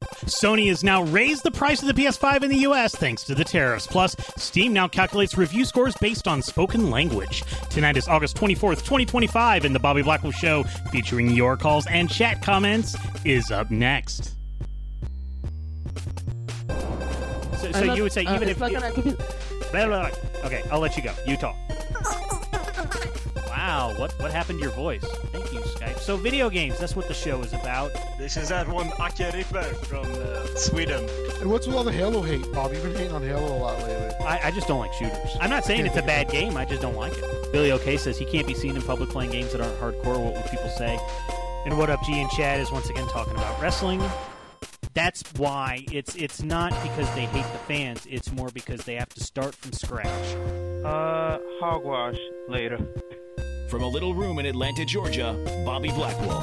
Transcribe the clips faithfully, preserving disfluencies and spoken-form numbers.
Sony has now raised the price of the P S five in the U S thanks to the tariffs. Plus, Steam now calculates review scores based on spoken language. Tonight is August twenty-fourth, twenty twenty-five, and the Bobby Blackwell Show, featuring your calls and chat comments, is up next. So, so you would say, even uh, if... You, blah, blah, blah. Okay, I'll let you go. You talk. Wow, what what happened to your voice? Thank you, Skype. So video games, that's what the show is about. This is that one Ake Ripper from uh, Sweden. And what's with all the Halo hate, Bob? You've been hating on Halo a lot lately. I, I just don't like shooters. I'm not saying it's a bad game, I just don't like it. Billy OK says he can't be seen in public playing games that aren't hardcore. What would people say? And What Up G and Chad is once again talking about wrestling. That's why it's it's not because they hate the fans, it's more because they have to start from scratch. Uh, hogwash later. From a little room in Atlanta, Georgia, Bobby Blackwolf.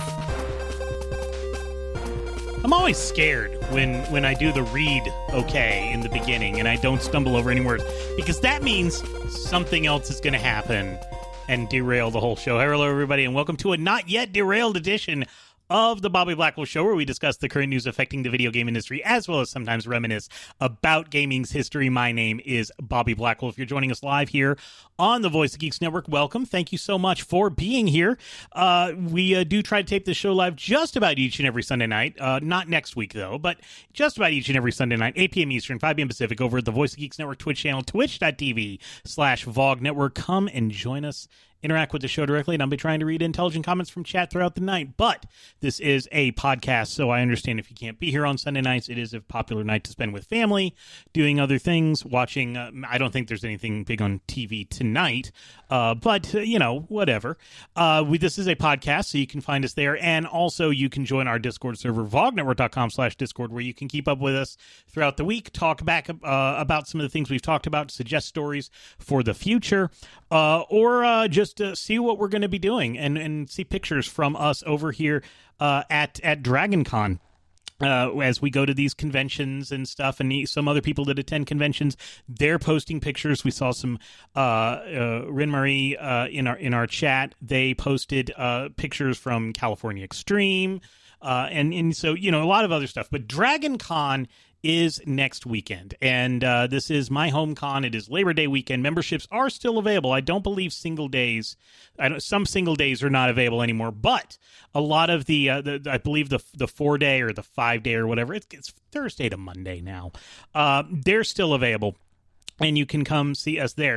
I'm always scared when, when I do the read okay in the beginning and I don't stumble over any words, because that means something else is going to happen and derail the whole show. Hello, everybody, and welcome to a not yet derailed edition of the Bobby Blackwell Show, where we discuss the current news affecting the video game industry, as well as sometimes reminisce about gaming's history. My name is Bobby Blackwell. If you're joining us live here on the Voice of Geeks Network, welcome. Thank you so much for being here. Uh, we uh, do try to tape this show live just about each and every Sunday night. Uh, not next week, though, but just about each and every Sunday night, eight p.m. Eastern, five p.m. Pacific, over at the Voice of Geeks Network Twitch channel, twitch.tv slash VOG Network. Come and join us. Interact with the show directly, and I'll be trying to read intelligent comments from chat throughout the night. But this is a podcast, so I understand if you can't be here on Sunday nights, it is a popular night to spend with family, doing other things, watching. Uh, I don't think there's anything big on T V tonight, uh, but, uh, you know, whatever. Uh, we, this is a podcast, so you can find us there, and also you can join our Discord server, vognetwork.com slash Discord, where you can keep up with us throughout the week, talk back uh, about some of the things we've talked about, suggest stories for the future, uh, or uh, just to see what we're going to be doing and, and see pictures from us over here uh, at, at DragonCon. Uh, as we go to these conventions and stuff, and some other people that attend conventions, they're posting pictures. We saw some uh, uh, Rin Marie uh, in our in our chat. They posted uh, pictures from California Extreme, uh, and and so you know a lot of other stuff. But DragonCon is next weekend, and uh, this is my home con. It is Labor Day weekend. Memberships are still available. I don't believe single days. I don't, some single days are not available anymore, but a lot of the, uh, the I believe the the four day or the five day or whatever. It's, it's Thursday to Monday now. Uh, they're still available, and you can come see us there.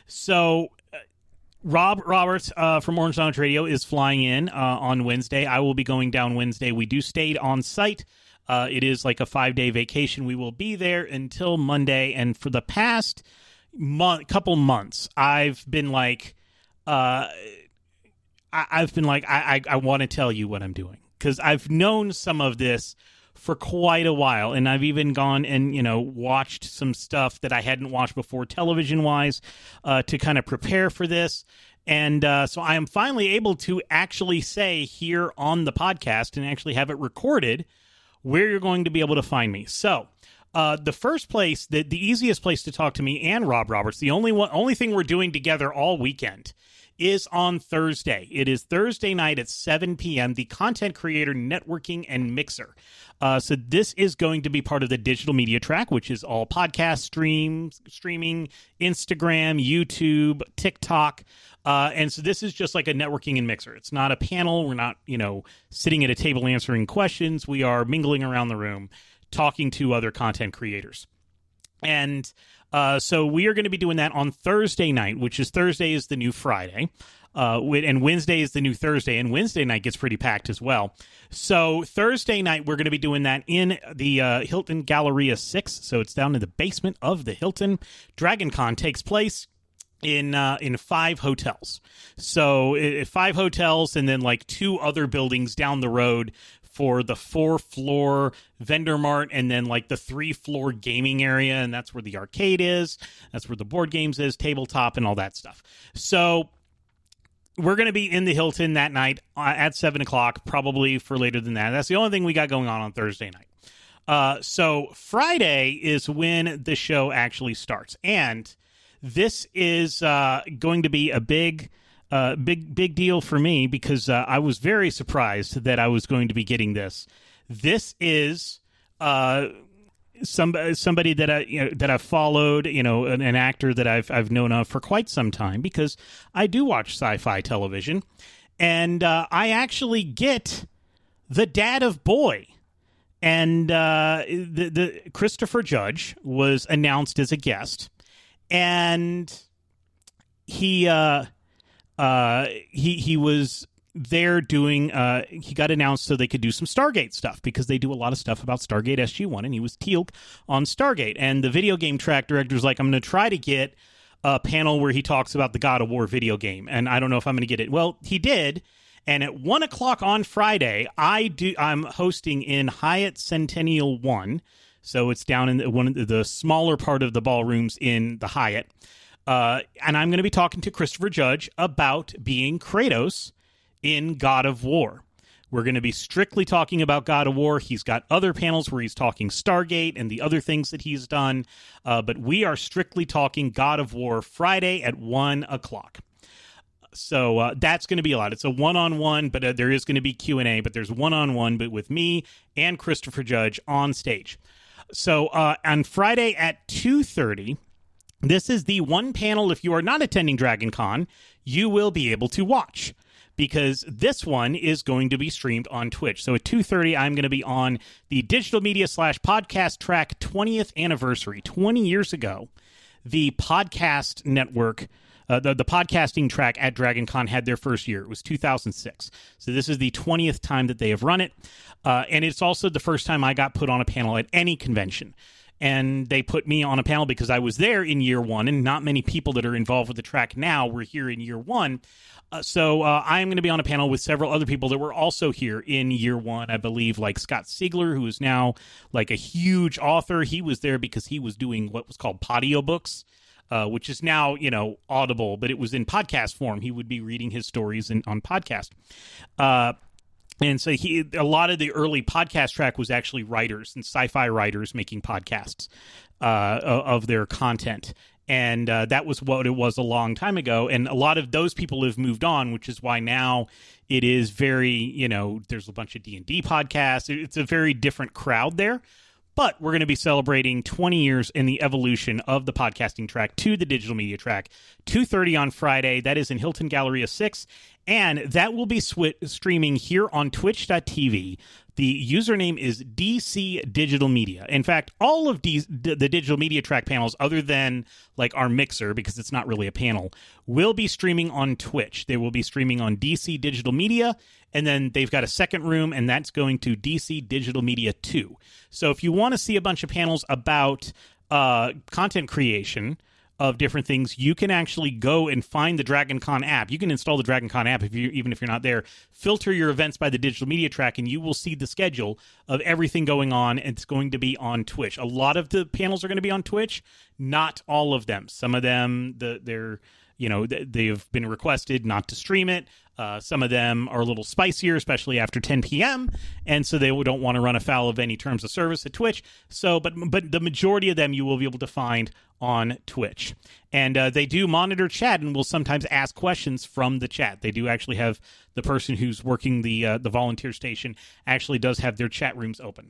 So. Uh, Rob Roberts uh, from Orange Lounge Radio is flying in uh, on Wednesday. I will be going down Wednesday. We do stay on site. Uh, it is like a five-day vacation. We will be there until Monday, and for the past month, couple months, I've been like, uh, I- I've been like, I, I-, I want to tell you what I'm doing, because I've known some of this for quite a while, and I've even gone and, you know, watched some stuff that I hadn't watched before television-wise uh, to kind of prepare for this. And uh, so I am finally able to actually say here on the podcast and actually have it recorded where you're going to be able to find me. So uh, the first place, the, the easiest place to talk to me and Rob Roberts, the only one, only thing we're doing together all weekend is on Thursday. It is Thursday night at seven p.m., the Content Creator Networking and Mixer. Uh, so this is going to be part of the digital media track, which is all podcast streams, streaming, Instagram, YouTube, TikTok. Uh, and so this is just like a networking and mixer. It's not a panel. We're not, you know, sitting at a table answering questions. We are mingling around the room, talking to other content creators. And uh, so we are going to be doing that on Thursday night, which is Thursday is the new Friday. Uh, and Wednesday is the new Thursday, and Wednesday night gets pretty packed as well. So Thursday night, we're going to be doing that in the uh, Hilton Galleria six. So it's down in the basement of the Hilton. DragonCon takes place in uh, in five hotels. So uh, five hotels and then like two other buildings down the road for the four-floor vendor mart and then like the three-floor gaming area, and that's where the arcade is. That's where the board games is, tabletop, and all that stuff. So we're going to be in the Hilton that night uh, at seven o'clock, probably for later than that. That's the only thing we got going on on Thursday night. Uh, so Friday is when the show actually starts. And this is uh, going to be a big, uh, big, big deal for me because uh, I was very surprised that I was going to be getting this. This is uh, some somebody that I you know, that I've followed, you know, an, an actor that I've I've known of for quite some time because I do watch sci-fi television, and uh, I actually get the dad of Boy. And uh, the, the Christopher Judge was announced as a guest, and he uh, uh, he he was there doing. Uh, he got announced so they could do some Stargate stuff because they do a lot of stuff about Stargate S G one, and he was Teal'c on Stargate. And the video game track director was like, "I'm going to try to get a panel where he talks about the God of War video game, and I don't know if I'm going to get it." Well, he did. And at one o'clock on Friday, I do. I'm hosting in Hyatt Centennial One, so it's down in the, one of the, the smaller part of the ballrooms in the Hyatt. Uh, and I'm going to be talking to Christopher Judge about being Kratos in God of War. We're going to be strictly talking about God of War. He's got other panels where he's talking Stargate and the other things that he's done, uh, but we are strictly talking God of War Friday at one o'clock. So uh, that's going to be a lot. It's a one-on-one, but uh, there is going to be Q and A, but there's one-on-one, but with me and Christopher Judge on stage. So uh, on Friday at two thirty, this is the one panel, if you are not attending Dragon Con, you will be able to watch, because this one is going to be streamed on Twitch. So at two thirty, I'm going to be on the Digital Media slash Podcast Track twentieth anniversary. twenty years ago, the podcast network Uh, the, the podcasting track at Dragon Con had their first year. It was two thousand six. So this is the twentieth time that they have run it. Uh, and it's also the first time I got put on a panel at any convention. And they put me on a panel because I was there in year one, and not many people that are involved with the track now were here in year one. Uh, so uh, I'm going to be on a panel with several other people that were also here in year one, I believe, like Scott Siegler, who is now like a huge author. He was there because he was doing what was called Podiobooks. Uh, which is now, you know, Audible, but it was in podcast form. He would be reading his stories in, on podcast. Uh, and so he, a lot of the early podcast track was actually writers and sci-fi writers making podcasts uh, of their content. And uh, that was what it was a long time ago. And a lot of those people have moved on, which is why now it is very, you know, there's a bunch of D and D podcasts. It's a very different crowd there. But we're going to be celebrating twenty years in the evolution of the podcasting track to the digital media track. two thirty on Friday. That is in Hilton Galleria six. And that will be sw- streaming here on twitch dot t v. The username is D C Digital Media. In fact, all of D- the digital media track panels, other than like our mixer, because it's not really a panel, will be streaming on Twitch. They will be streaming on D C Digital Media, and then they've got a second room, and that's going to D C Digital Media two. So if you want to see a bunch of panels about uh, content creation of different things, you can actually go and find the Dragon Con app. You can install the Dragon Con app if you even if you're not there. Filter your events by the digital media track, and you will see the schedule of everything going on. And it's going to be on Twitch. A lot of the panels are going to be on Twitch. Not all of them. Some of them, the, they're you know they've been requested not to stream it. Uh, some of them are a little spicier, especially after ten p.m., and so they don't want to run afoul of any terms of service at Twitch. So, but but the majority of them you will be able to find on Twitch. And uh, they do monitor chat and will sometimes ask questions from the chat. They do actually have the person who's working the uh, the volunteer station actually does have their chat rooms open.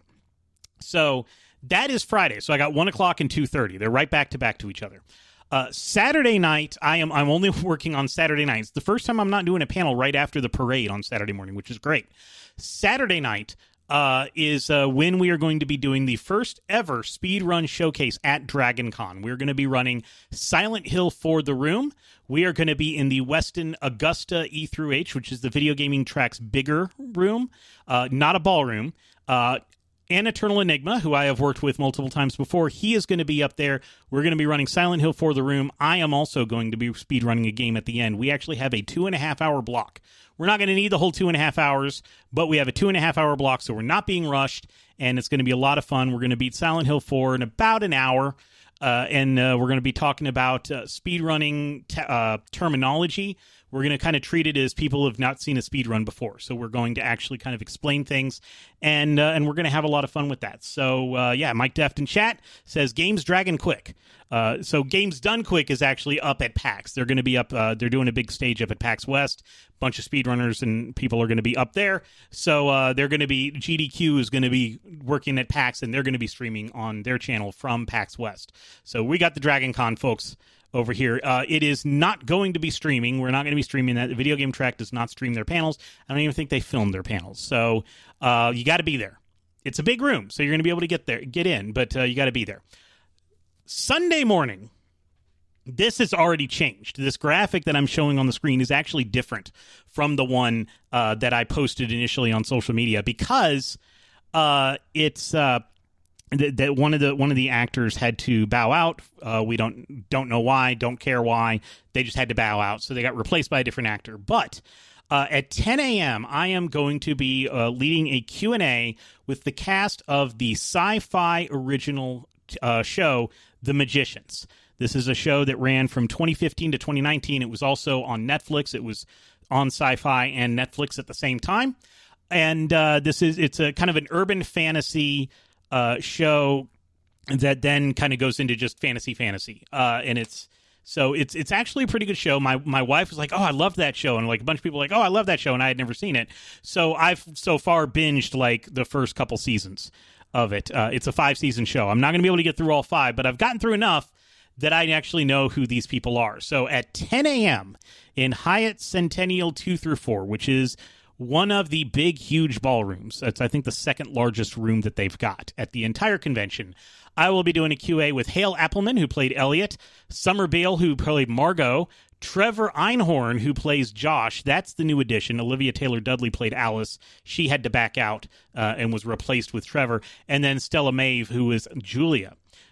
So that is Friday. So I got one o'clock and two thirty. They're right back to back to each other. Uh, Saturday night, I am I'm only working on Saturday nights. The first time I'm not doing a panel right after the parade on Saturday morning, which is great. Saturday night uh, is uh, when we are going to be doing the first ever speedrun showcase at Dragon Con. We're going to be running Silent Hill for the Room. We are going to be in the Westin Augusta E through H, which is the video gaming track's bigger room, uh, not a ballroom. Uh, and Eternal Enigma, who I have worked with multiple times before, he is going to be up there. We're going to be running Silent Hill for the Room. I am also going to be speedrunning a game at the end. We actually have a two and a half hour block. We're not going to need the whole two and a half hours, but we have a two and a half hour block, so we're not being rushed, and it's going to be a lot of fun. We're going to beat Silent Hill four in about an hour, uh, and uh, we're going to be talking about uh, speedrunning te- uh, terminology. We're we're going to kind of treat it as people have not seen a speed run before. So we're going to actually kind of explain things, and uh, and we're going to have a lot of fun with that. So uh, yeah, Mike Deft in chat says Games Dragon Quick. Uh, so Games Done Quick is actually up at PAX. They're going to be up. Uh, they're doing a big stage up at PAX West. Bunch of speedrunners and people are going to be up there. So uh, they're going to be G D Q is going to be working at PAX, and they're going to be streaming on their channel from PAX West. So we got the Dragon Con folks over here. Uh, it is not going to be streaming. We're not going to be streaming that. The Video Game Track does not stream their panels. I don't even think they filmed their panels. So uh, you got to be there. It's a big room, so you're going to be able to get there, get in, but uh, you got to be there. Sunday morning, this has already changed. This graphic that I'm showing on the screen is actually different from the one uh, that I posted initially on social media because uh, it's uh, th- that one of the one of the actors had to bow out. Uh, we don't don't know why, don't care why. They just had to bow out, so they got replaced by a different actor. But uh, at ten a.m., I am going to be uh, leading a Q and A with the cast of the sci-fi original uh, show, The Magicians. This is a show that ran from twenty fifteen to twenty nineteen. It was also on Netflix. It was on Sci-Fi and Netflix at the same time. And uh, this is it's a kind of an urban fantasy uh, show that then kind of goes into just fantasy fantasy. Uh, and it's so it's it's actually a pretty good show. My my wife was like, "Oh, I love that show," and like a bunch of people were like, "Oh, I love that show," and I had never seen it. So I've so far binged like the first couple seasons of it. Uh, it's a five season show. I'm not going to be able to get through all five, but I've gotten through enough that I actually know who these people are. So at ten a.m. in Hyatt Centennial two through four, which is one of the big, huge ballrooms. That's, I think, the second largest room that they've got at the entire convention. I will be doing a Q A with Hale Appleman, who played Elliot, Summer Bale, who played Margot, Trevor Einhorn, who plays Josh. That's the new addition. Olivia Taylor-Dudley played Alice. She had to back out uh, and was replaced with Trevor. And then Stella Maeve, who is Julia.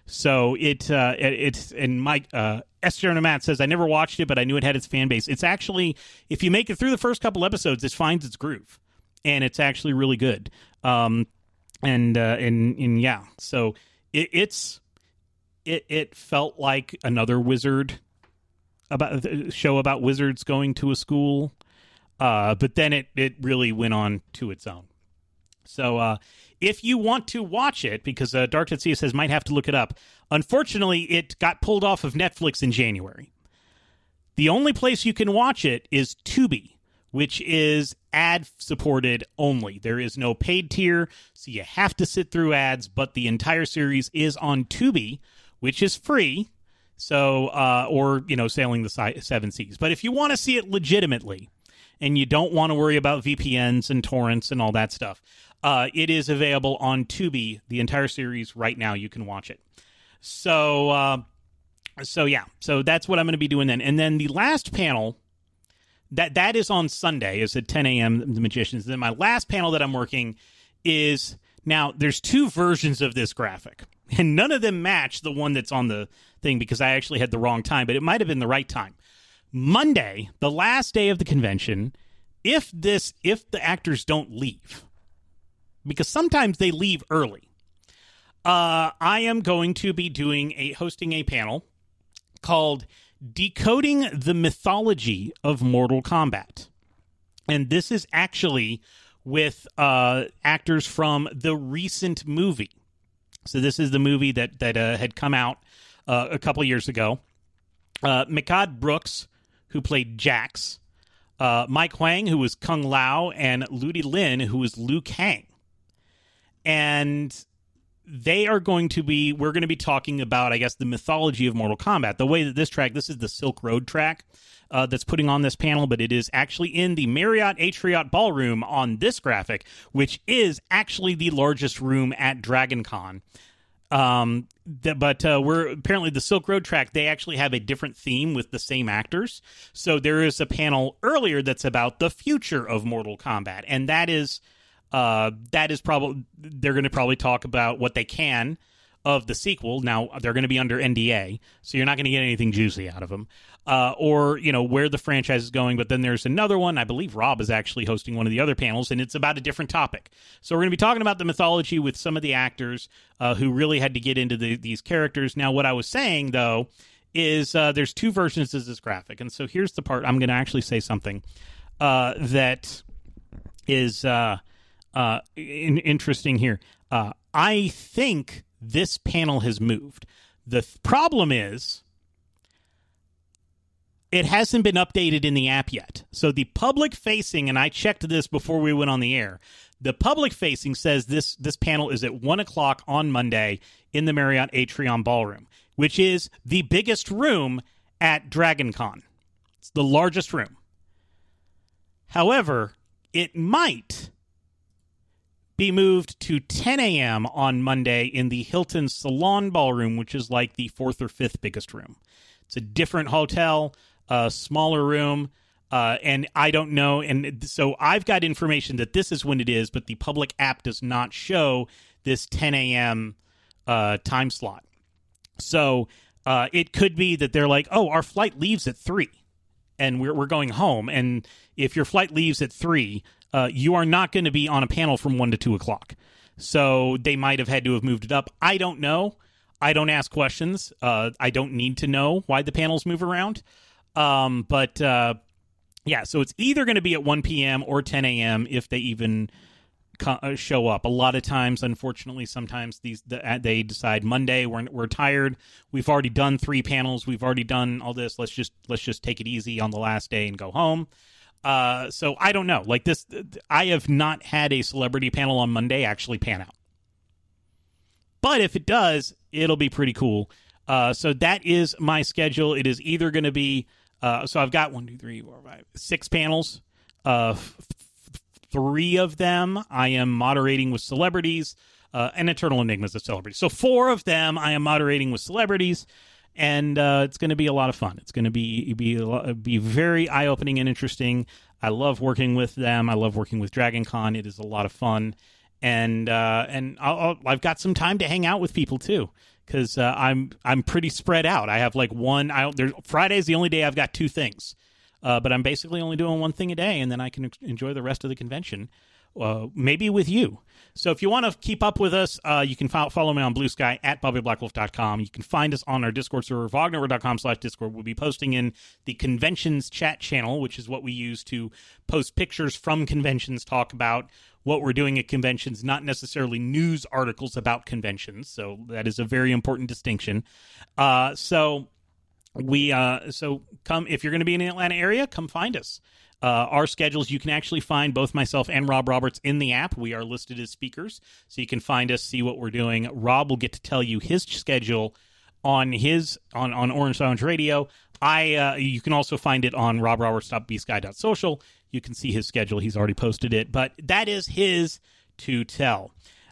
So it uh, it, it's and Mike uh, Esther Matt says I never watched it, but I knew it had its fan base. It's actually, if you make it through the first couple episodes, it finds its groove, and it's actually really good. Um, and uh, and and yeah, so it, it's it it felt like another wizard about a show about wizards going to a school, uh, but then it it really went on to its own. So uh, if you want to watch it, because uh, Dark Tetsuya says might have to look it up. Unfortunately, it got pulled off of Netflix in January. The only place you can watch it is Tubi, which is ad-supported only. There is no paid tier, so you have to sit through ads, but the entire series is on Tubi, which is free, so uh, or, you know, sailing the si- seven seas. But if you want to see it legitimately, and you don't want to worry about V P Ns and torrents and all that stuff, uh, it is available on Tubi, the entire series, right now. You can watch it. So, uh, so yeah, so that's what I'm going to be doing then. And then the last panel, that that is on Sunday, is at ten a.m., The Magicians. Then my last panel that I'm working is, now, there's two versions of this graphic, and none of them match the one that's on the thing because I actually had the wrong time, but it might have been the right time. Monday, the last day of the convention, if this if the actors don't leave, because sometimes they leave early, uh, I am going to be doing a hosting a panel called Decoding the Mythology of Mortal Kombat. And this is actually with uh, actors from the recent movie. So this is the movie that, that uh, had come out uh, a couple years ago. Uh, Mehcad Brooks, who played Jax, uh, Mike Huang, who was Kung Lao, and Ludi Lin, who was Liu Kang. And they are going to be, we're going to be talking about, I guess, the mythology of Mortal Kombat. The way that this track, this is the Silk Road track uh, that's putting on this panel, but it is actually in the Marriott Atriot Ballroom on this graphic, which is actually the largest room at Dragon Con. Um, the, but uh, we're apparently the Silk Road track, they actually have a different theme with the same actors. So there is a panel earlier that's about the future of Mortal Kombat, and that is uh, that is probably they're going to probably talk about what they can of the sequel. Now they're going to be under N D A, so you're not going to get anything juicy out of them, uh, or you know where the franchise is going. But then there's another one. I believe Rob is actually hosting one of the other panels, and it's about a different topic. So we're going to be talking about the mythology with some of the actors uh, who really had to get into the, these characters. Now, what I was saying though is uh, there's two versions of this graphic. And so here's the part. I'm going to actually say something uh, that is uh, uh, in- interesting here. Uh, I think this panel has moved. The th- problem is it hasn't been updated in the app yet. So the public facing, and I checked this before we went on the air, the public facing says this this panel is at one o'clock on Monday in the Marriott Atrium Ballroom, which is the biggest room at DragonCon. It's the largest room. However, it might be moved to ten a.m. on Monday in the Hilton Salon Ballroom, which is like the fourth or fifth biggest room. It's a different hotel, a smaller room, uh, and I don't know. And so I've got information that this is when it is, but the public app does not show this ten a.m. Uh, time slot. So uh, it could be that they're like, oh, our flight leaves at three, and we're we're going home. And if your flight leaves at three, uh, you are not going to be on a panel from one to two o'clock. So they might have had to have moved it up. I don't know. I don't ask questions. Uh, I don't need to know why the panels move around. Um, but uh, yeah, so it's either going to be at one p.m. or ten a.m. if they even co- uh, show up. A lot of times, unfortunately, sometimes these the, uh, they decide Monday we're we're tired. We've already done three panels. We've already done all this. Let's just let's just take it easy on the last day and go home. Uh, so I don't know. Like this, I have not had a celebrity panel on Monday actually pan out. But if it does, it'll be pretty cool. Uh, so that is my schedule. It is either going to be, uh, so I've got one, two, three, four, five, six panels. Uh, f- f- three of them I am moderating with celebrities, uh, and Eternal Enigmas of celebrities. So four of them I am moderating with celebrities, and uh, it's going to be a lot of fun. It's going to be be a lot, be very eye-opening and interesting. I love working with them. I love working with DragonCon. It is a lot of fun. And uh, and I'll, I'll, I've got some time to hang out with people too, because uh, I'm I'm pretty spread out. I have like one. I Friday is the only day I've got two things, uh, but I'm basically only doing one thing a day, and then I can enjoy the rest of the convention, uh, maybe with you. So if you want to keep up with us, uh, you can fo- follow me on Blue Sky at Bobby Black Wolf dot com. You can find us on our Discord server, Wagner dot com slash Discord. We'll be posting in the conventions chat channel, which is what we use to post pictures from conventions, talk about what we're doing at conventions, not necessarily news articles about conventions. So that is a very important distinction. Uh, so we, uh, so come, if you're going to be in the Atlanta area, come find us. Uh, our schedules, you can actually find both myself and Rob Roberts in the app. We are listed as speakers, so you can find us, see what we're doing. Rob will get to tell you his schedule on his on, on Orange Lounge Radio. I uh, you can also find it on rob roberts dot b sky dot social. You can see his schedule. He's already posted it, but that is his to tell.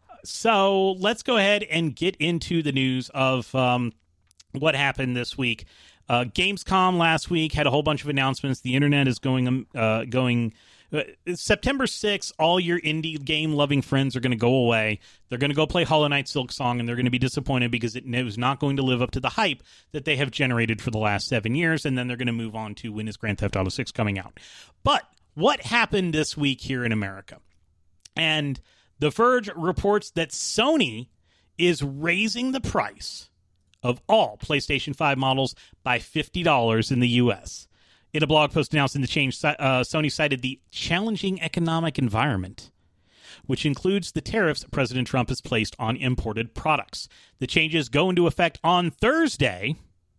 So let's go ahead and get into the news of um, what happened this week. Uh, Gamescom last week had a whole bunch of announcements. The internet is going uh, going uh, September sixth. All your indie game loving friends are going to go away. They're going to go play Hollow Knight Silksong, and they're going to be disappointed because it was not going to live up to the hype that they have generated for the last seven years. And then they're going to move on to when is Grand Theft Auto six coming out. But what happened this week here in America? And The Verge reports that Sony is raising the price of all PlayStation five models by fifty dollars in the U S. In a blog post announcing the change, uh, Sony cited the challenging economic environment, which includes the tariffs President Trump has placed on imported products. The changes go into effect on Thursday,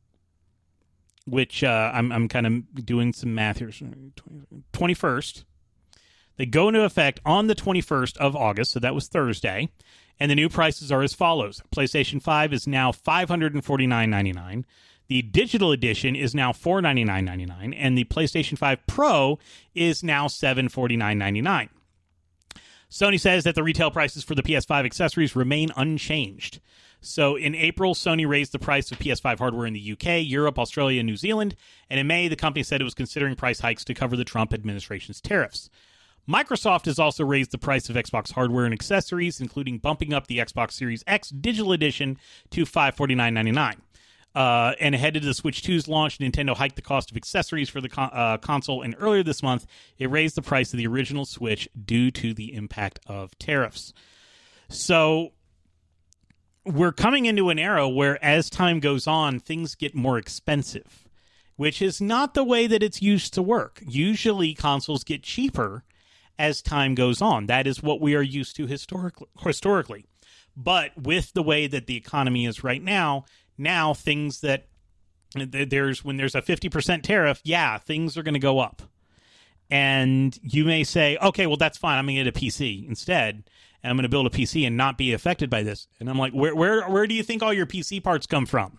which uh, I'm, I'm kind of doing some math here, twenty-first. They go into effect on the twenty-first of August, so that was Thursday. And the new prices are as follows. PlayStation five is now five hundred forty-nine dollars and ninety-nine cents. The digital edition is now four hundred ninety-nine dollars and ninety-nine cents. And the PlayStation five Pro is now seven hundred forty-nine dollars and ninety-nine cents. Sony says that the retail prices for the P S five accessories remain unchanged. So in April, Sony raised the price of P S five hardware in the U K, Europe, Australia, and New Zealand. And in May, the company said it was considering price hikes to cover the Trump administration's tariffs. Microsoft has also raised the price of Xbox hardware and accessories, including bumping up the Xbox Series X Digital Edition to five hundred forty-nine dollars and ninety-nine cents. Uh, and ahead of the Switch two's launch, Nintendo hiked the cost of accessories for the con- uh, console, and earlier this month, it raised the price of the original Switch due to the impact of tariffs. So, we're coming into an era where, as time goes on, things get more expensive, which is not the way that it's used to work. Usually, consoles get cheaper as time goes on. That is what we are used to historically. historically. But with the way that the economy is right now, now things that there's when there's a fifty percent tariff, yeah, things are going to go up. And you may say, okay, well, that's fine. I'm going to get a P C instead. And I'm going to build a P C and not be affected by this. And I'm like, where, where, where do you think all your P C parts come from?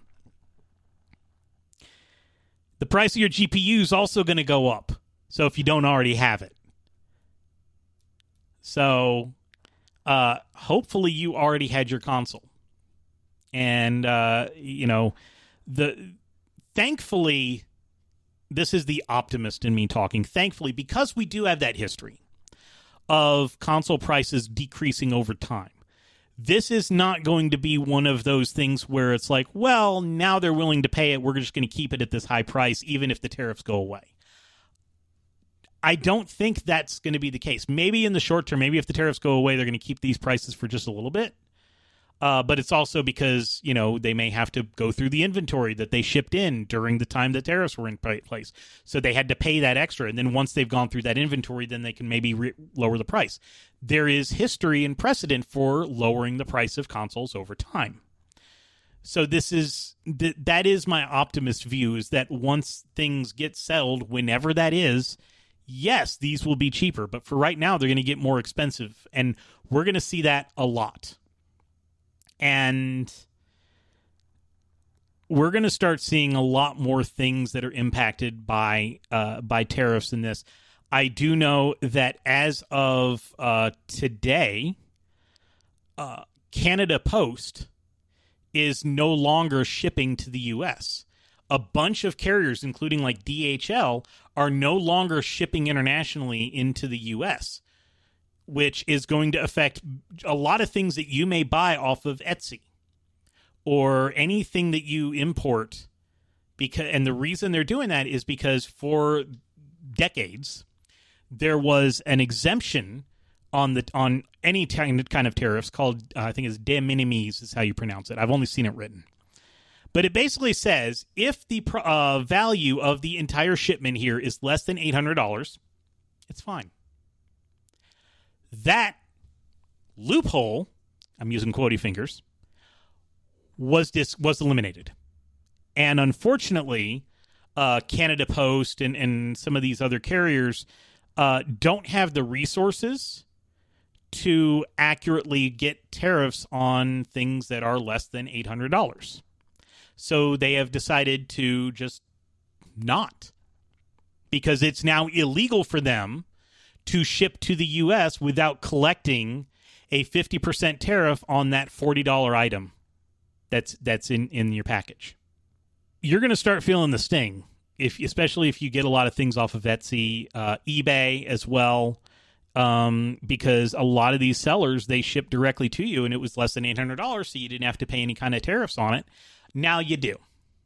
The price of your G P U is also going to go up. So if you don't already have it. So uh, hopefully you already had your console. And, uh, you know, the thankfully, this is the optimist in me talking. Thankfully, because we do have that history of console prices decreasing over time, this is not going to be one of those things where it's like, well, now they're willing to pay it. We're just going to keep it at this high price, even if the tariffs go away. I don't think that's going to be the case. Maybe in the short term, maybe if the tariffs go away, they're going to keep these prices for just a little bit. Uh, but it's also because, you know, they may have to go through the inventory that they shipped in during the time that tariffs were in place. So they had to pay that extra. And then once they've gone through that inventory, then they can maybe re- lower the price. There is history and precedent for lowering the price of consoles over time. So this is th- that is my optimist view, is that once things get settled, whenever that is, yes, these will be cheaper. But for right now, they're going to get more expensive. And we're going to see that a lot. And we're going to start seeing a lot more things that are impacted by uh, by tariffs in this. I do know that as of uh, today, uh, Canada Post is no longer shipping to the U S. A bunch of carriers, including like D H L, are no longer shipping internationally into the U S, which is going to affect a lot of things that you may buy off of Etsy or anything that you import. Because, and the reason they're doing that is because for decades, there was an exemption on the on any kind of tariffs called, uh, I think it's de minimis is how you pronounce it. I've only seen it written. But it basically says if the uh, value of the entire shipment here is less than eight hundred dollars, it's fine. That loophole, I'm using quotey fingers, was dis- was eliminated. And unfortunately, uh, Canada Post and, and some of these other carriers uh, don't have the resources to accurately get tariffs on things that are less than eight hundred dollars. So they have decided to just not. Because it's now illegal for them to ship to the U S without collecting a fifty percent tariff on that forty dollars item that's that's in, in your package. You're going to start feeling the sting, if especially if you get a lot of things off of Etsy, uh, eBay as well, um, because a lot of these sellers, they ship directly to you, and it was less than eight hundred dollars, so you didn't have to pay any kind of tariffs on it. Now you do.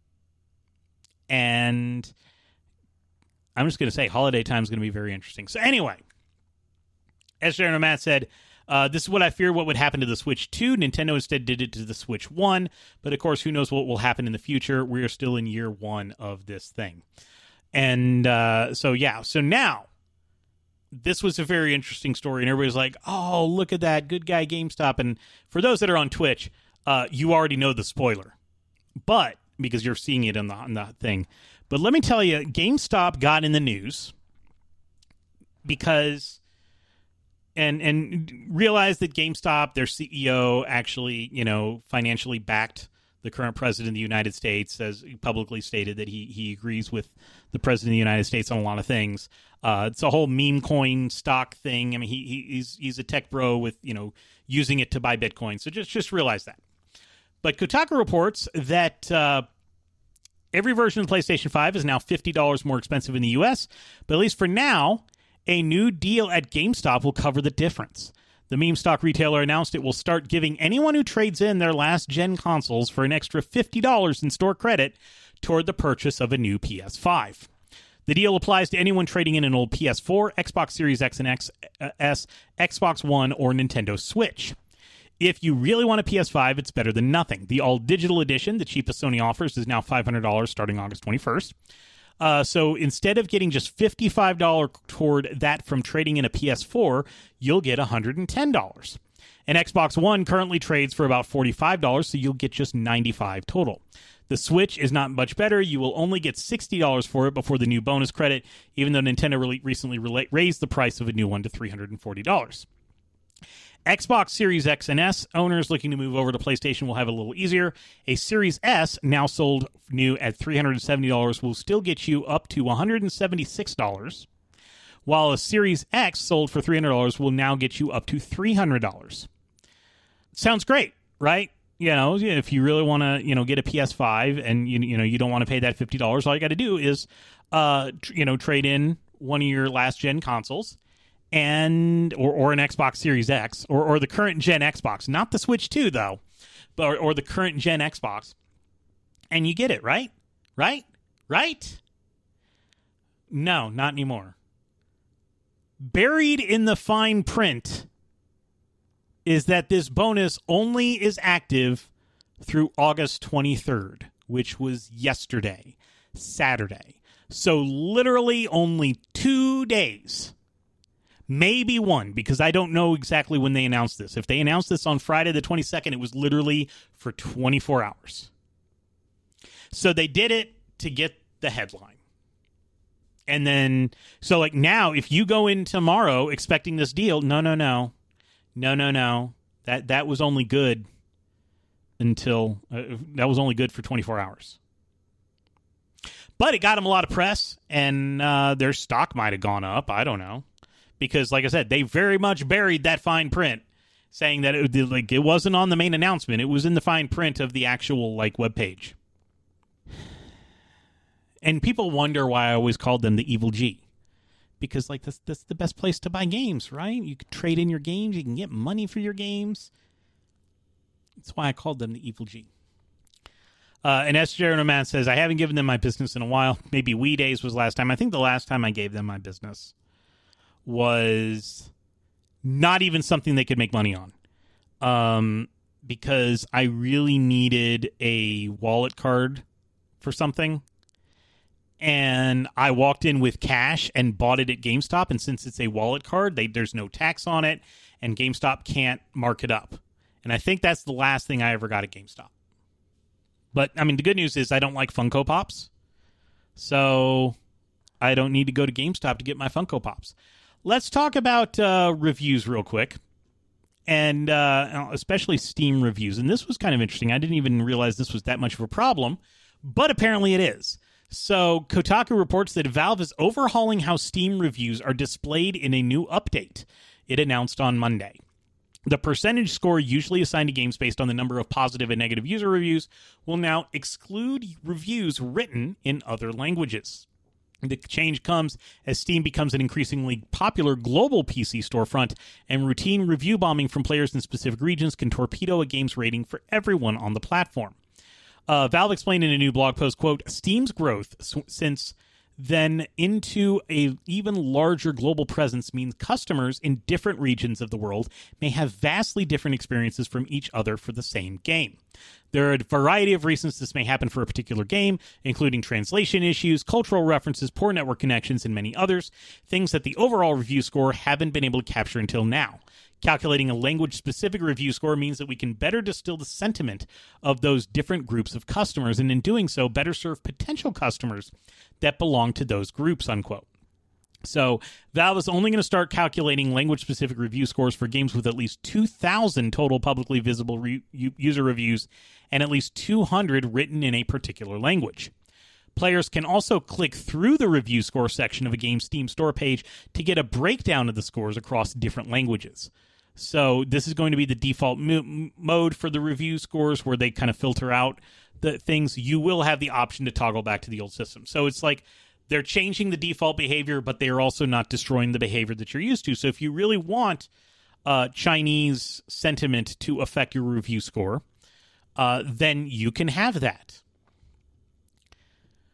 And I'm just going to say holiday time is going to be very interesting. So anyway, as Sharon Matt said, uh, this is what I fear what would happen to the Switch two. Nintendo instead did it to the Switch one. But of course, who knows what will happen in the future. We are still in year one of this thing. And uh, so, yeah. So now, this was a very interesting story. And everybody's like, oh, look at that. Good guy GameStop. And for those that are on Twitch, uh, you already know the spoiler. But, because you're seeing it on the, on the thing. But let me tell you, GameStop got in the news because, and and realized that GameStop, their C E O, actually, you know, financially backed the current president of the United States, as he publicly stated that he, he agrees with the president of the United States on a lot of things. Uh, it's a whole meme coin stock thing. I mean, he, he he's he's a tech bro with, you know, using it to buy Bitcoin. So just, just realize that. But Kotaku reports that uh, every version of the PlayStation five is now fifty dollars more expensive in the U S, but at least for now, a new deal at GameStop will cover the difference. The meme stock retailer announced it will start giving anyone who trades in their last-gen consoles for an extra fifty dollars in store credit toward the purchase of a new P S five. The deal applies to anyone trading in an old P S four, Xbox Series X and X, uh, S, Xbox One, or Nintendo Switch. If you really want a P S five, it's better than nothing. The all-digital edition, the cheapest Sony offers, is now five hundred dollars starting August twenty-first. Uh, so instead of getting just fifty-five dollars toward that from trading in a P S four, you'll get one hundred ten dollars. An Xbox One currently trades for about forty-five dollars, so you'll get just ninety-five dollars total. The Switch is not much better. You will only get sixty dollars for it before the new bonus credit, even though Nintendo really recently rela- raised the price of a new one to three hundred forty dollars. Xbox Series X and S owners looking to move over to PlayStation will have it a little easier. A Series S, now sold new at three hundred seventy dollars, will still get you up to one hundred seventy-six dollars, while a Series X sold for three hundred dollars will now get you up to three hundred dollars. Sounds great, right? You know, if you really want to, you know, get a P S five and you you know you don't want to pay that fifty dollars, all you got to do is, uh, tr- you know, trade in one of your last gen consoles, and or or an Xbox Series X or or the current gen Xbox, not the Switch two though, but or, or the current gen Xbox, and you get it, right, right, right. No, not anymore. Buried in the fine print is that this bonus only is active through August twenty-third, which was yesterday, Saturday. So literally only two days. Maybe one, because I don't know exactly when they announced this. If they announced this on Friday the twenty-second, it was literally for twenty-four hours. So they did it to get the headline. And then, so like now, if you go in tomorrow expecting this deal, no, no, no. No, no, no. That that was only good until uh, that was only good for twenty-four hours. But it got them a lot of press, and uh, their stock might have gone up. I don't know, because like I said, they very much buried that fine print, saying that it like it wasn't on the main announcement. It was in the fine print of the actual like webpage. And people wonder why I always called them the Evil G. Because, like, that's, that's the best place to buy games, right? You can trade in your games. You can get money for your games. That's why I called them the Evil G. Uh, and S. Jeronoman says, I haven't given them my business in a while. Maybe Wii Days was last time. I think the last time I gave them my business was not even something they could make money on. Um, because I really needed a wallet card for something. And I walked in with cash and bought it at GameStop. And since it's a wallet card, they, there's no tax on it. And GameStop can't mark it up. And I think that's the last thing I ever got at GameStop. But, I mean, the good news is I don't like Funko Pops. So I don't need to go to GameStop to get my Funko Pops. Let's talk about uh, reviews real quick. And uh, especially Steam reviews. And this was kind of interesting. I didn't even realize this was that much of a problem. But apparently it is. So, Kotaku reports that Valve is overhauling how Steam reviews are displayed in a new update it announced on Monday. The percentage score usually assigned to games based on the number of positive and negative user reviews will now exclude reviews written in other languages. The change comes as Steam becomes an increasingly popular global P C storefront, and routine review bombing from players in specific regions can torpedo a game's rating for everyone on the platform. Uh, Valve explained in a new blog post, quote, Steam's growth s- since then into a even larger global presence means customers in different regions of the world may have vastly different experiences from each other for the same game. There are a variety of reasons this may happen for a particular game, including translation issues, cultural references, poor network connections, and many others, things that the overall review score haven't been able to capture until now. Calculating a language-specific review score means that we can better distill the sentiment of those different groups of customers, and in doing so, better serve potential customers that belong to those groups, unquote. So, Valve is only going to start calculating language-specific review scores for games with at least two thousand total publicly visible re- user reviews and at least two hundred written in a particular language. Players can also click through the review score section of a game's Steam store page to get a breakdown of the scores across different languages. So this is going to be the default mo- mode for the review scores where they kind of filter out the things. You will have the option to toggle back to the old system. So it's like they're changing the default behavior, but they are also not destroying the behavior that you're used to. So if you really want uh, Chinese sentiment to affect your review score, uh, then you can have that.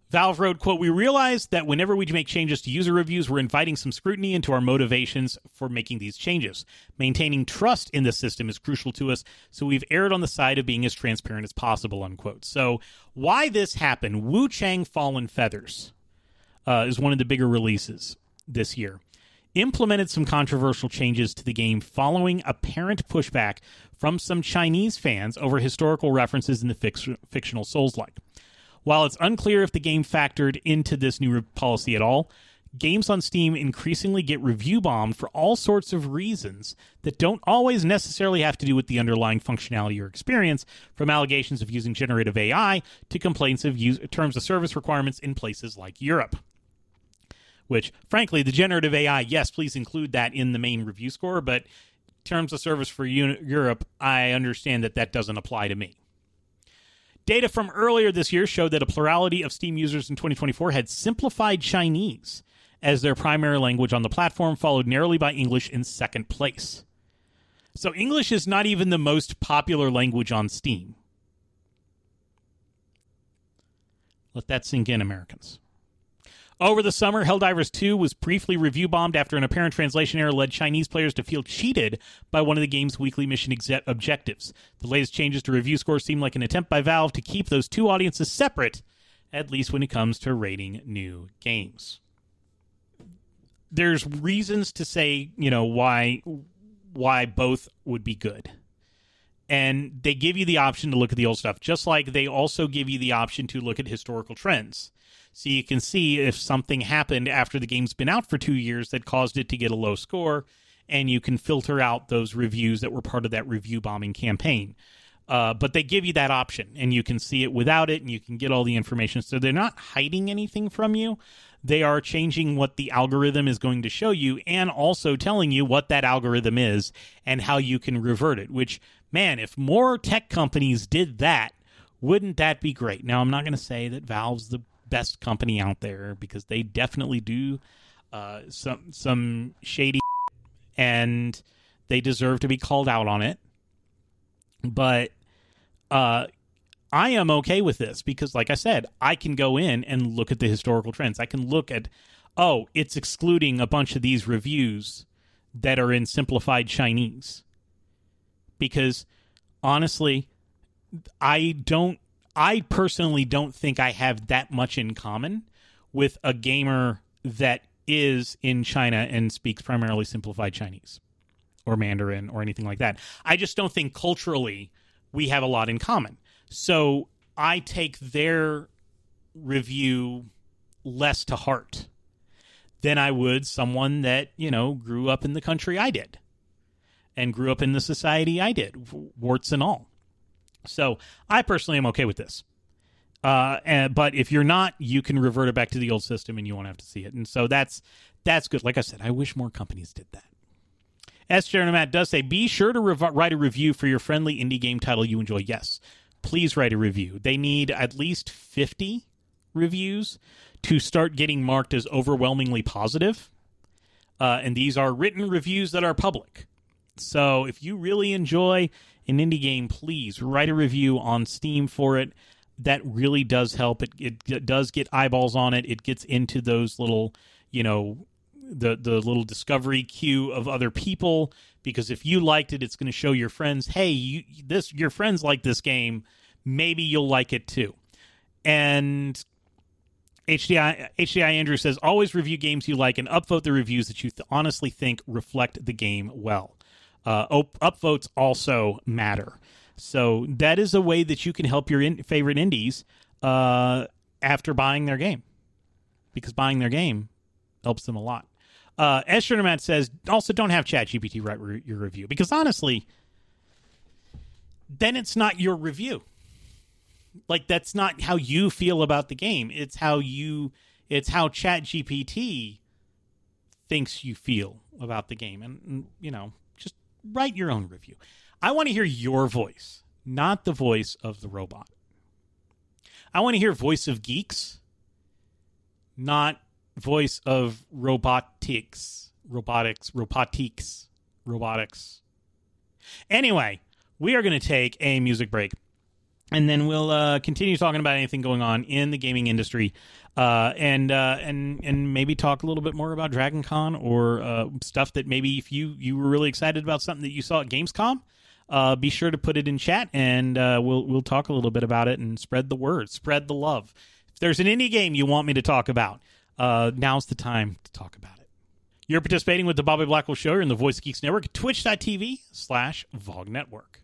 Valve wrote, quote, "We realized that whenever we make changes to user reviews, we're inviting some scrutiny into our motivations for making these changes. Maintaining trust in the system is crucial to us, so we've erred on the side of being as transparent as possible," unquote. So why this happened, Wu Chang Fallen Feathers uh, is one of the bigger releases this year. Implemented some controversial changes to the game following apparent pushback from some Chinese fans over historical references in the fic- fictional Souls-like. While it's unclear if the game factored into this new policy at all, games on Steam increasingly get review bombed for all sorts of reasons that don't always necessarily have to do with the underlying functionality or experience, from allegations of using generative A I to complaints of use- terms of service requirements in places like Europe. Which, frankly, the generative A I, yes, please include that in the main review score, but terms of service for Europe, I understand that that doesn't apply to me. Data from earlier this year showed that a plurality of Steam users in twenty twenty-four had simplified Chinese as their primary language on the platform, followed narrowly by English in second place. So English is not even the most popular language on Steam. Let that sink in, Americans. Over the summer, Helldivers two was briefly review bombed after an apparent translation error led Chinese players to feel cheated by one of the game's weekly mission exe- objectives. The latest changes to review scores seem like an attempt by Valve to keep those two audiences separate, at least when it comes to rating new games. There's reasons to say, you know, why why both would be good. And they give you the option to look at the old stuff, just like they also give you the option to look at historical trends. So you can see if something happened after the game's been out for two years that caused it to get a low score, and you can filter out those reviews that were part of that review bombing campaign. Uh, but they give you that option, and you can see it without it, and you can get all the information. So they're not hiding anything from you. They are changing what the algorithm is going to show you, and also telling you what that algorithm is and how you can revert it, which, man, if more tech companies did that, wouldn't that be great? Now, I'm not going to say that Valve's the best company out there, because they definitely do uh, some some shady and they deserve to be called out on it. But uh, I am okay with this because, like I said, I can go in and look at the historical trends. I can look at, oh, it's excluding a bunch of these reviews that are in simplified Chinese. Because, honestly, I don't I personally don't think I have that much in common with a gamer that is in China and speaks primarily simplified Chinese or Mandarin or anything like that. I just don't think culturally we have a lot in common. So I take their review less to heart than I would someone that, you know, grew up in the country I did and grew up in the society I did, warts and all. So I personally am okay with this. Uh, and, but if you're not, you can revert it back to the old system and you won't have to see it. And so that's that's good. Like I said, I wish more companies did that. S. Matt does say, be sure to rev- write a review for your friendly indie game title you enjoy. Yes, please write a review. They need at least fifty reviews to start getting marked as overwhelmingly positive. Uh, and these are written reviews that are public. So if you really enjoy an indie game, please write a review on Steam for it. That really does help. It, it, it does get eyeballs on it. It gets into those little, you know, the, the little discovery queue of other people, because if you liked it, it's going to show your friends, hey, you, this your friends like this game. Maybe you'll like it too. And H D I, H D I Andrew says, always review games you like and upvote the reviews that you th- honestly think reflect the game well. Uh, up- upvotes also matter. So that is a way that you can help your in- favorite indies uh, after buying their game, because buying their game helps them a lot. Uh, Eschernermat says, also don't have ChatGPT write re- your review, because honestly, then it's not your review. Like, that's not how you feel about the game. It's how you, it's how ChatGPT thinks you feel about the game. And, and you know, just write your own review. I want to hear your voice, not the voice of the robot. I want to hear voice of geeks, not voice of robotics, robotics, robotiques, robotics. Anyway, we are going to take a music break. and then we'll uh, continue talking about anything going on in the gaming industry, uh, and uh, and and maybe talk a little bit more about Dragon Con or uh, stuff that maybe if you, you were really excited about something that you saw at Gamescom, uh, be sure to put it in chat, and uh, we'll we'll talk a little bit about it and spread the word, spread the love. If there's an indie game you want me to talk about, uh, now's the time to talk about it. You're participating with the Bobby Blackwell Show. You're in the Voice of Geeks Network, twitch.tv slash VOG Network.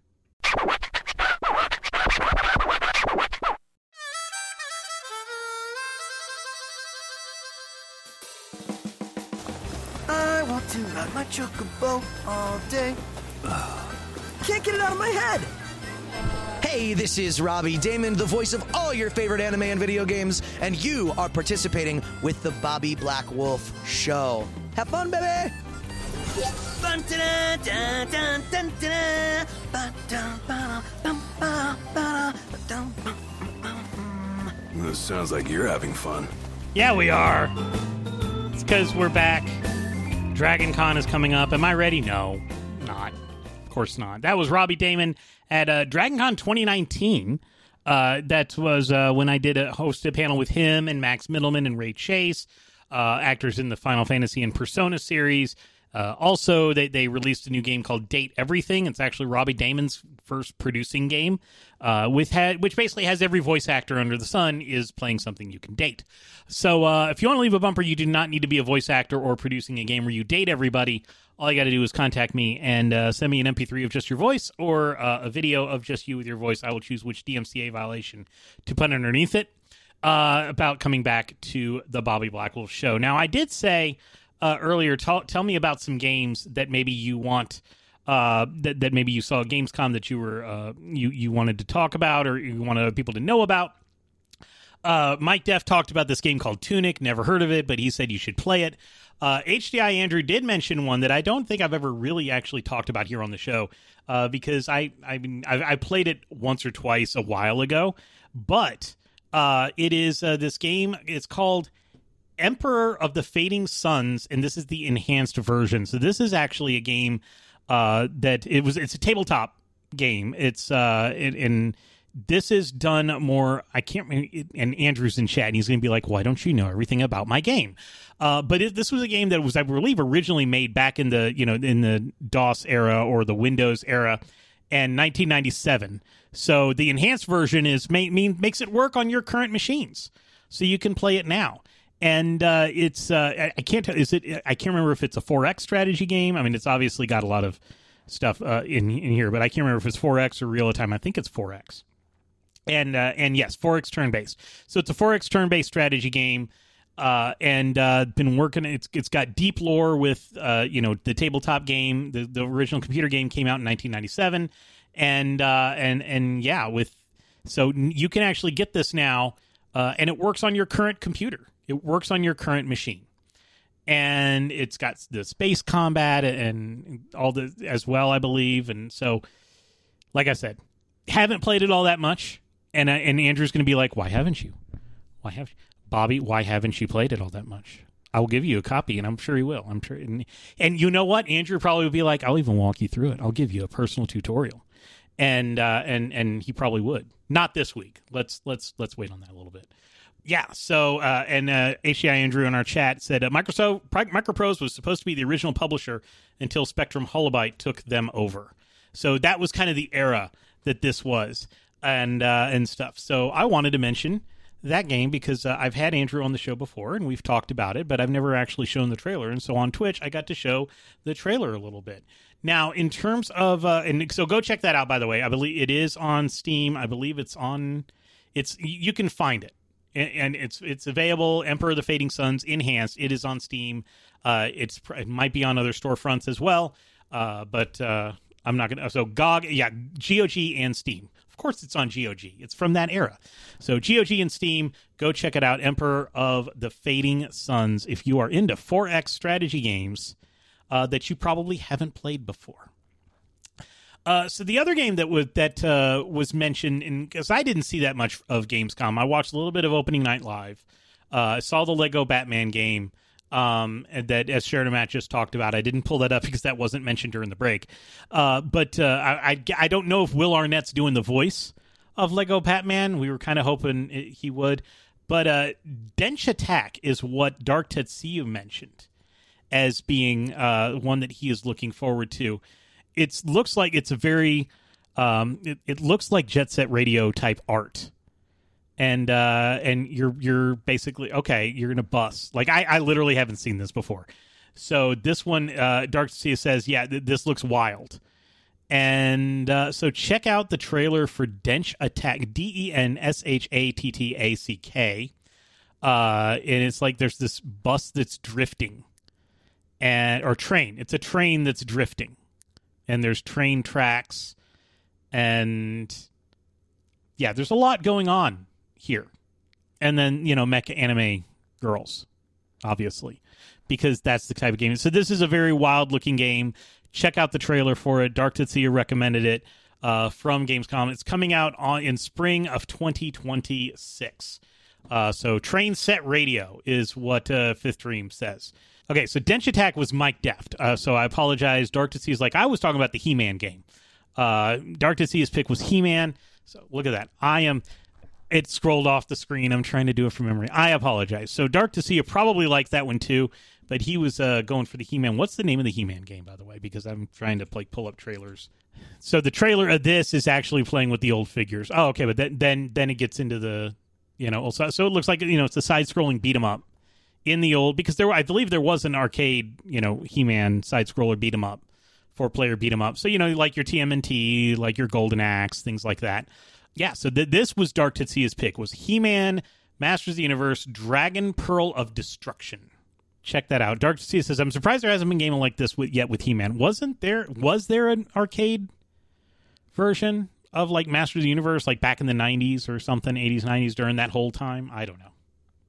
I want to ride my chocobo all day. Can't get it out of my head. Hey, this is Robbie Damon, the voice of all your favorite anime and video games, and you are participating with the Bobby Black Wolf Show. Have fun, baby! This sounds like you're having fun. Yeah, we are. It's because we're back. Dragon Con is coming up. Am I ready? No, not. Of course not. That was Robbie Damon at uh, Dragon Con twenty nineteen. Uh, that was uh, when I did a hosted panel with him and Max Middleman and Ray Chase, uh, actors in the Final Fantasy and Persona series. Uh, also, they, they released a new game called Date Everything. It's actually Robbie Damon's first producing game, uh, with had, which basically has every voice actor under the sun is playing something you can date. So uh, if you want to leave a bumper, you do not need to be a voice actor or producing a game where you date everybody. All you got to do is contact me and uh, send me an M P three of just your voice or uh, a video of just you with your voice. I will choose which D M C A violation to put underneath it uh, about coming back to the Bobby Blackwell Show. Now, I did say... Uh, earlier, t- tell me about some games that maybe you want, uh, that, that maybe you saw at Gamescom that you were uh, you you wanted to talk about or you wanted people to know about. Uh, Mike Def talked about this game called Tunic. Never heard of it, but he said you should play it. Uh, H D I Andrew did mention one that I don't think I've ever really actually talked about here on the show uh, because I I, mean, I I played it once or twice a while ago, but uh, it is uh, this game. It's called Emperor of the Fading Suns, and this is the enhanced version. So this is actually a game uh, that it was. It's a tabletop game. It's uh, it, and this is done more. I can't. And Andrew's in chat, and he's going to be like, "Why don't you know everything about my game?" Uh, but it, this was a game that was, I believe, originally made back in the you know in the DOS era or the Windows era, and nineteen ninety-seven. So the enhanced version is ma- mean makes it work on your current machines, so you can play it now. And uh, it's uh, I can't tell is it I can't remember if it's a four X strategy game. I mean, it's obviously got a lot of stuff uh, in in here, but I can't remember if it's four X or real time. I think it's four X. And uh, and yes, four X turn based. So it's a four X turn based strategy game, uh, and uh, been working. It's it's got deep lore with uh, you know the tabletop game. The, the original computer game came out in nineteen ninety-seven, and uh, and and yeah, with so you can actually get this now, uh, and it works on your current computer. It works on your current machine, and it's got the space combat and all the as well, I believe. And so, like I said, haven't played it all that much. And uh, and Andrew's going to be like, "Why haven't you? Why have you? Bobby? Why haven't you played it all that much?" I will give you a copy, and I'm sure he will. I'm sure, and, and you know what? Andrew probably would be like, "I'll even walk you through it. I'll give you a personal tutorial," and uh, and and he probably would. Not this week. Let's let's let's wait on that a little bit. Yeah, so, uh, and uh, H D I Andrew in our chat said, uh, Microsoft, Microprose was supposed to be the original publisher until Spectrum Holobyte took them over. So that was kind of the era that this was and uh, and stuff. So I wanted to mention that game because uh, I've had Andrew on the show before and we've talked about it, but I've never actually shown the trailer. And so on Twitch, I got to show the trailer a little bit. Now, in terms of, uh, and so go check that out, by the way. I believe it is on Steam. I believe it's on, it's, you can find it. And it's it's available. Emperor of the Fading Suns Enhanced. It is on Steam. Uh, it's it might be on other storefronts as well. Uh, but uh, I'm not gonna. So G O G, yeah, G O G and Steam. Of course, it's on G O G. It's from that era. So G O G and Steam. Go check it out. Emperor of the Fading Suns. If you are into four X strategy games uh, that you probably haven't played before. Uh, so the other game that was that uh, was mentioned, because I didn't see that much of Gamescom, I watched a little bit of Opening Night Live. Uh, I saw the Lego Batman game um, that, as Sharon and Matt just talked about. I didn't pull that up because that wasn't mentioned during the break. Uh, but uh, I, I I don't know if Will Arnett's doing the voice of Lego Batman. We were kind of hoping it, he would. But uh, Dench Attack is what Dark Tetsuya mentioned as being uh, one that he is looking forward to. It looks like it's a very, um, it, it looks like Jet Set Radio type art. And uh, and you're you're basically, okay, you're going to bust. Like, I, I literally haven't seen this before. So this one, uh, Dark Tetsuya says, yeah, th- this looks wild. And uh, so check out the trailer for Dench Attack, D E N S H A T T A C K. Uh, and it's like there's this bus that's drifting. and Or train. It's a train that's drifting. And there's train tracks. And yeah, there's a lot going on here. And then, you know, mecha anime girls, obviously, because that's the type of game. So this is a very wild-looking game. Check out the trailer for it. Dark Tetsuya recommended it uh, from Gamescom. It's coming out on in spring of twenty twenty-six. Uh, so Train Set Radio is what uh, Fifth Dream says. Okay, so Dench Attack was Mike Deft. Uh, so I apologize. Dark Tetsuya's like, I was talking about the He-Man game. Uh, Dark Tetsuya's pick was He-Man. So look at that. I am... It scrolled off the screen. I'm trying to do it from memory. I apologize. So Dark Tetsuya probably liked that one too, but he was uh, going for the He-Man. What's the name of the He-Man game, by the way? Because I'm trying to like pull up trailers. So the trailer of this is actually playing with the old figures. Oh, okay, but then then then it gets into the, you know, also, so it looks like, you know, it's a side-scrolling beat 'em up in the old, because there I believe there was an arcade, you know, He-Man side-scroller beat 'em up, four-player beat 'em up. So, you know, like your T M N T, like your Golden Axe, things like that. Yeah, so th- this was Dark Tetsuya's pick, was He-Man, Masters of the Universe, Dragon Pearl of Destruction. Check that out. Dark Tetsuya says, I'm surprised there hasn't been a game like this with, yet with He-Man. Wasn't there, was there an arcade version of, like, Masters of the Universe, like, back in the nineties or something, eighties, nineties, during that whole time? I don't know.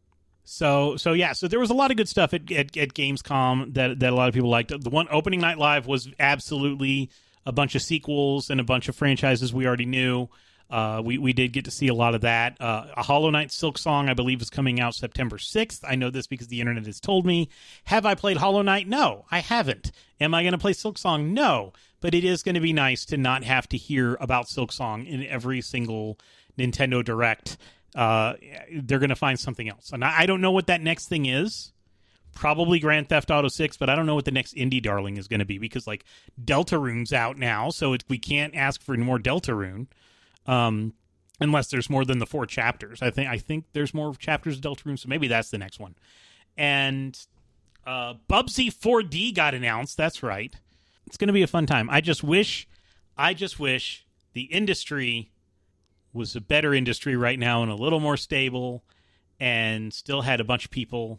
So, so yeah, so there was a lot of good stuff at, at, at Gamescom that, that a lot of people liked. The one opening night live was absolutely a bunch of sequels and a bunch of franchises we already knew. Uh, we, we did get to see a lot of that. Uh, a Hollow Knight Silk Song, I believe, is coming out September sixth. I know this because the internet has told me. Have I played Hollow Knight? No, I haven't. Am I going to play Silk Song? No. But it is going to be nice to not have to hear about Silk Song in every single Nintendo Direct. Uh, they're going to find something else. And I, I don't know what that next thing is. Probably Grand Theft Auto six, but I don't know what the next indie darling is going to be, because, like, Deltarune's out now, so it, we can't ask for any more Deltarune. Um, unless there's more than the four chapters. I think I think there's more chapters of Deltarune, so maybe that's the next one. And uh, Bubsy four D got announced. That's right. It's going to be a fun time. I just wish, I just wish the industry was a better industry right now and a little more stable, and still had a bunch of people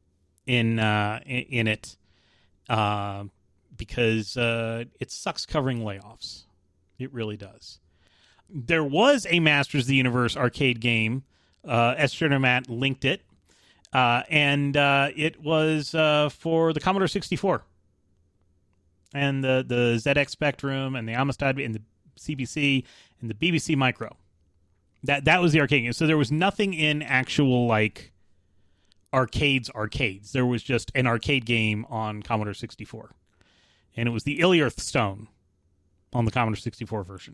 in uh, in, in it, uh, because uh, it sucks covering layoffs. It really does. There was a Masters of the Universe arcade game. Uh, Astronomat linked it. Uh, and uh, it was uh, for the Commodore sixty-four. And the, the Z X Spectrum and the Amistad and the C B C and the B B C Micro. That that was the arcade game. So there was nothing in actual, like, arcades arcades. There was just an arcade game on Commodore sixty-four. And it was the Iliarth Stone on the Commodore sixty-four version.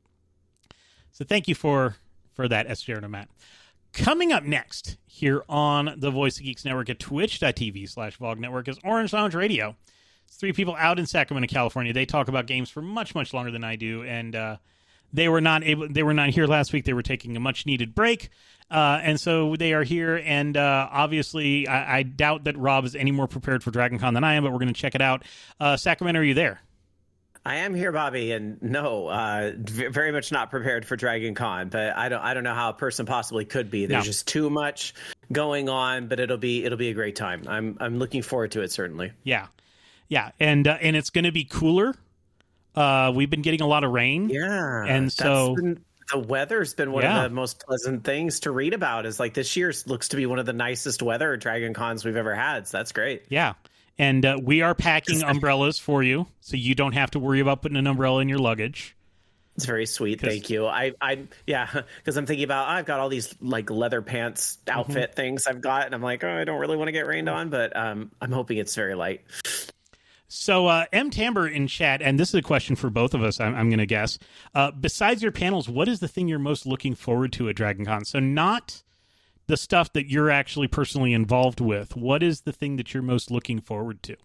So thank you for, for that, S J R Matt. Coming up next here on the Voice of Geeks Network at twitch.tv slash VOG Network is Orange Lounge Radio. It's three people out in Sacramento, California. They talk about games for much, much longer than I do, and uh, they were not able. They were not here last week. They were taking a much-needed break, uh, and so they are here. And uh, obviously, I, I doubt that Rob is any more prepared for Dragon Con than I am, but we're going to check it out. Uh, Sacramento, are you there? I am here, Bobby, and no, uh, v- very much not prepared for Dragon Con, but I don't, I don't know how a person possibly could be. There's no. just too much going on, but it'll be, it'll be a great time. I'm, I'm looking forward to it, certainly. Yeah, yeah, and uh, and it's going to be cooler. Uh, we've been getting a lot of rain, yeah, and so been, the weather's been one yeah. of the most pleasant things to read about. Is like this year looks to be one of the nicest weather Dragon Cons we've ever had. So that's great. Yeah. And uh, we are packing umbrellas for you, so you don't have to worry about putting an umbrella in your luggage. It's very sweet. Thank you. I, I, yeah, because I'm thinking about, I've got all these like leather pants outfit mm-hmm. things I've got, and I'm like, oh, I don't really want to get rained on, but um, I'm hoping it's very light. So, uh, M. Tamber in chat, and this is a question for both of us, I'm, I'm going to guess. Uh, besides your panels, what is the thing you're most looking forward to at Dragon Con? So not the stuff that you're actually personally involved with. What is the thing that you're most looking forward to?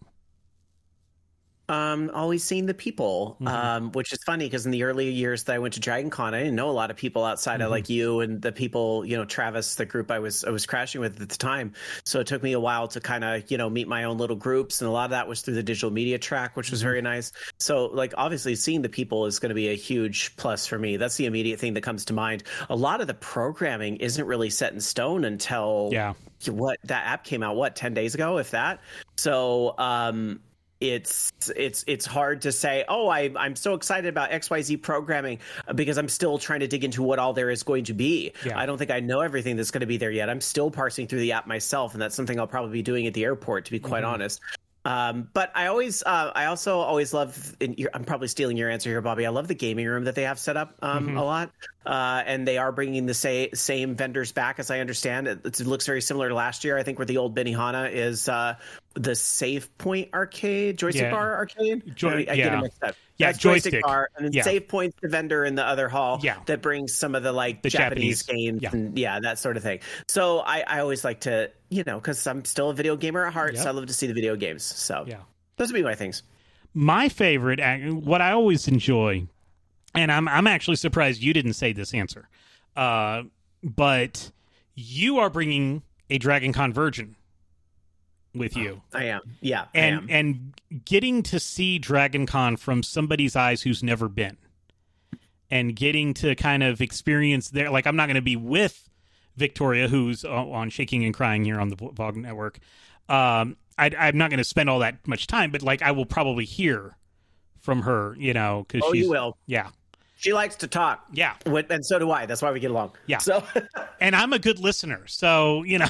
Um, always seeing the people, mm-hmm. um, which is funny because in the early years that I went to Dragon Con, I didn't know a lot of people outside mm-hmm. of like you and the people, you know, Travis, the group I was I was crashing with at the time. So it took me a while to kind of, you know, meet my own little groups. And a lot of that was through the digital media track, which was mm-hmm. very nice. So like obviously seeing the people is going to be a huge plus for me. That's the immediate thing that comes to mind. A lot of the programming isn't really set in stone until yeah. what that app came out, what, ten days ago, if that. So, um, It's it's it's hard to say, oh, I, I'm so excited about X Y Z programming because I'm still trying to dig into what all there is going to be. Yeah. I don't think I know everything that's going to be there yet. I'm still parsing through the app myself, and that's something I'll probably be doing at the airport, to be quite mm-hmm. honest. Um, but I always, uh, I also always love, and I'm probably stealing your answer here, Bobby. I love the gaming room that they have set up um, mm-hmm. a lot. Uh, and they are bringing the sa- same vendors back, as I understand. It, it looks very similar to last year. I think where the old Benihana is uh, the Save Point arcade, joystick yeah. bar arcade. Jo- I, I yeah. get it mixed up. Yeah, That's joystick. joystick bar, and then yeah. Save Point's the vendor in the other hall yeah. that brings some of the like the Japanese, Japanese games yeah. and yeah, that sort of thing. So I, I always like to, you know, because I'm still a video gamer at heart, yep. so I love to see the video games. So yeah. those would be my things. My favorite, what I always enjoy, and I'm I'm actually surprised you didn't say this answer, uh, but you are bringing a Dragon Con Virgin with you. I am, yeah, and I am. and getting to see Dragon Con from somebody's eyes who's never been, and getting to kind of experience there. Like I'm not going to be with Victoria, who's on Shaking and Crying here on the Vlog Network. Um, I, I'm not going to spend all that much time, but like I will probably hear from her, you know, because oh, she's, you will, yeah, she likes to talk, yeah, and so do I. That's why we get along, yeah. So, and I'm a good listener, so you know,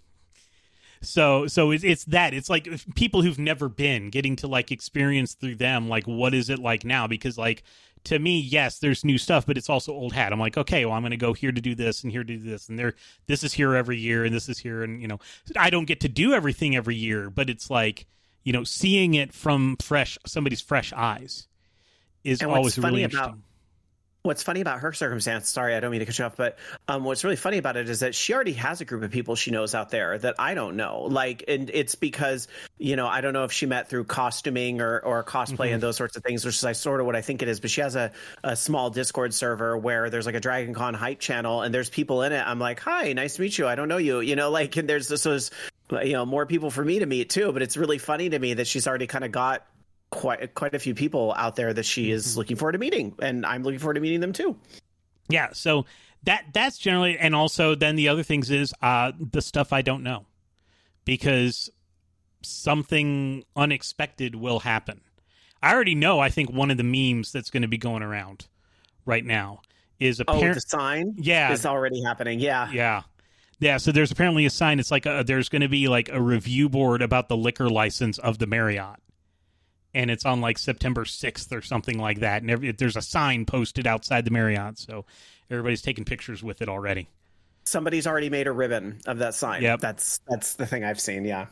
so so it's it's that it's like people who've never been getting to like experience through them, like what is it like now? Because like to me, yes, there's new stuff, but it's also old hat. I'm like, okay, well, I'm going to go here to do this and here to do this, and there, this is here every year, and this is here, and you know, I don't get to do everything every year, but it's like, you know, seeing it from fresh somebody's fresh eyes is and always funny really about, interesting. What's funny about her circumstance, sorry, I don't mean to cut you off, but um, what's really funny about it is that she already has a group of people she knows out there that I don't know. Like, and it's because, you know, I don't know if she met through costuming or, or cosplay mm-hmm. and those sorts of things, which is like sort of what I think it is. But she has a, a small Discord server where there's like a Dragon Con hype channel and there's people in it. I'm like, hi, nice to meet you. I don't know you, you know, like, and there's this was, you know, more people for me to meet too. But it's really funny to me that she's already kind of got quite quite a few people out there that she is mm-hmm. looking forward to meeting, and I'm looking forward to meeting them too. Yeah, so that that's generally, and also then the other things is uh, the stuff I don't know, because something unexpected will happen. I already know. I think one of the memes that's going to be going around right now is a oh par- the sign. Yeah, it's already happening. Yeah, yeah, yeah. So there's apparently a sign. It's like a, there's going to be like a review board about the liquor license of the Marriott. And it's on like September sixth or something like that. And every, there's a sign posted outside the Marriott. So everybody's taking pictures with it already. Somebody's already made a ribbon of that sign. Yep. That's that's the thing I've seen. Yeah.